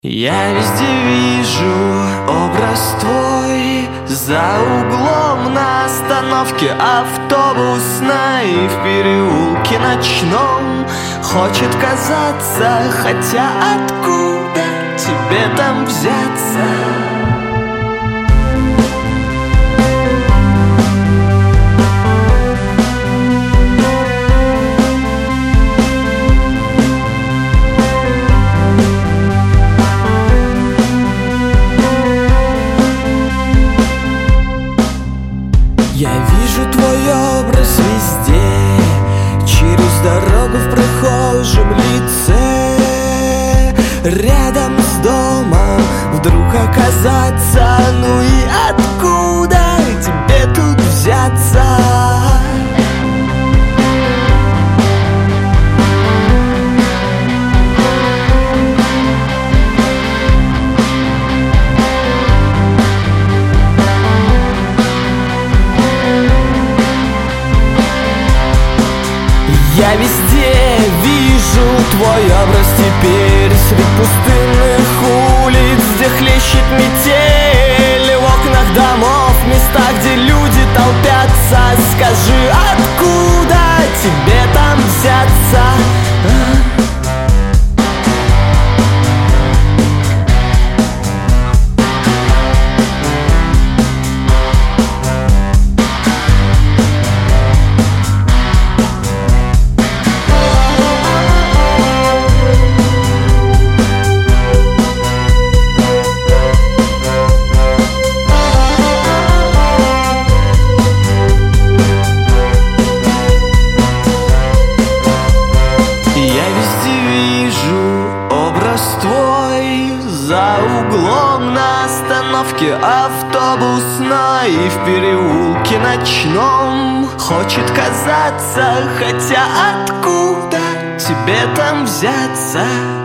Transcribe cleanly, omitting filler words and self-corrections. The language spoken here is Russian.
Я везде вижу образ твой, за углом на остановке автобусной, в переулке ночном. Хочет казаться, хотя откуда тебе там взяться? Я вижу твой образ везде, через дорогу в прохожем лице. Рядом с домом вдруг оказаться, ну и откуда тебе тут взяться? Я везде вижу твой образ теперь, среди пустынных улиц, где хлещет метель. В окнах домов, в местах, где люди толпятся. Скажи, откуда тебе там взяться? За углом на остановке автобусной, в переулке ночном. Хочет казаться, хотя откуда тебе там взяться?